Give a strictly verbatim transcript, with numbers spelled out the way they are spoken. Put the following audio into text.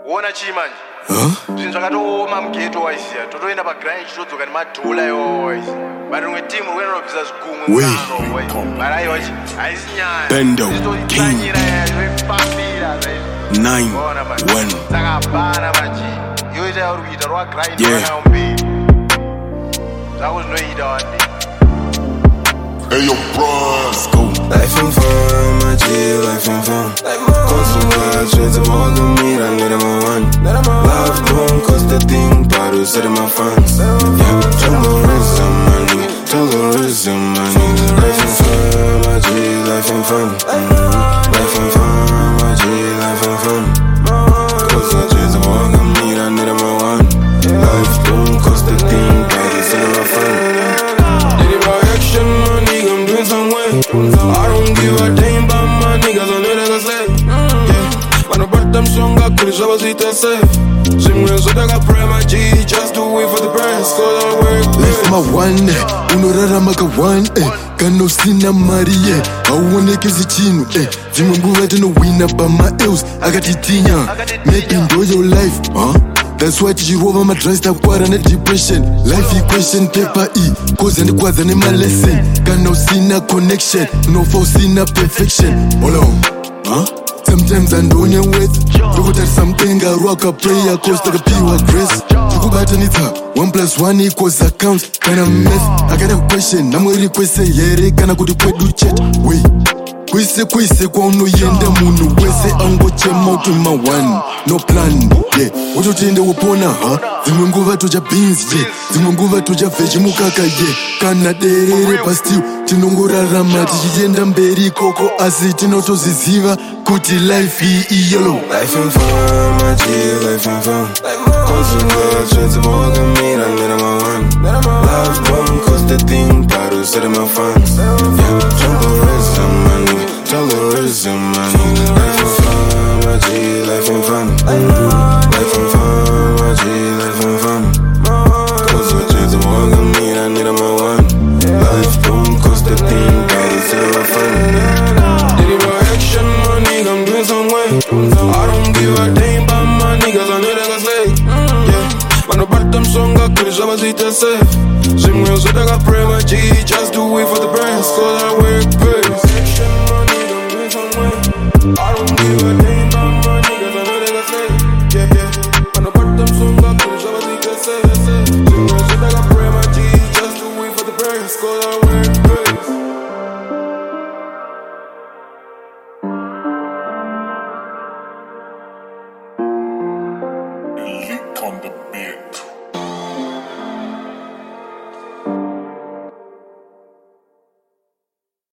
Wona chimanje. Huh? Zvinhu zvakatoma mugeto waisiya. Totoenda pagrind chitodzoka nemadhola iwawo waisi. But rimwe timu rinonovhisa zvigunwe muzvaro waisi. But aiwachi haisi nyaya. Bendo King Zvepambira zaisi. nine one. Takabhana machi. Yoita yauri kuita rwagrind Yeah. mberi. Zvako zvinoita wandi. Hey yo, bro, let's go. Life and fun, my G, life and fun. Cause the world straight to walk with me, I let him on. Love don't cost a thing, but who said my funds? Yeah, terrorism, my nigga, terrorism, my nigga. Life and fun, my G, life and fun. Mm-hmm. Life and fun, my G, life and fun. Cause the world straight to walk with me, I let him on. Life don't cost a thing, but who said my funds? Somewhere. I don't give a damn about my niggas on it, I say. Yeah, when I brought them strong, I could've show us it safe. Somewhere, so that I pray my G, just do it for the press, cause I work. Life my one, unorara maka one, eh. Kana usina mari, eh. Hauoneke zichinu, eh. Zimwe nguva tinowina by my L's, akatitinya. Maybe enjoy your life, huh? That's why tichirova madress takwara depression. Life equation paper E cause andikwadza nema lesson. Kana usina connection nofa usina perfection. Hold on, huh? Sometimes andone words tokutarisa mudenga rwaka prayer cause takapiwa grace. Tikubatanidza one plus one equals account. Kana math akada question namweri kwese here kana kuti kwedu chet. Wait, kwise kwise kwaunoyenda munhu wese angochema uti ma one no plan. Yeah, utotiende wopona ha. Zimwe nguva toja beans, yeah. Zimwe nguva toja veggie mukaka, yeah. Kana derere pastiu tinongorarama tichienda mberi koko asi tinotoziziva kuti life iyi yellow. Life and fun, my G, life and fun. Cause the world straight to walk with me, I let him on. Love don't cost a thing, but who said my funds? Yeah, terrorism, my nigga, terrorism, my nigga. Life and fun, my G, life and fun. Life and fun, my G, life and fun. Cause the world straight to walk with me, I need him on. Life don't cost a thing, but who said my funds? Did it by action, my nigga, I'm doing some way. I don't give a damn about my niggas, I know that I say. Yeah, when I brought them strong, I could've show us it safe. Somewhere, so that I pray my G, just do it for the press, cause I work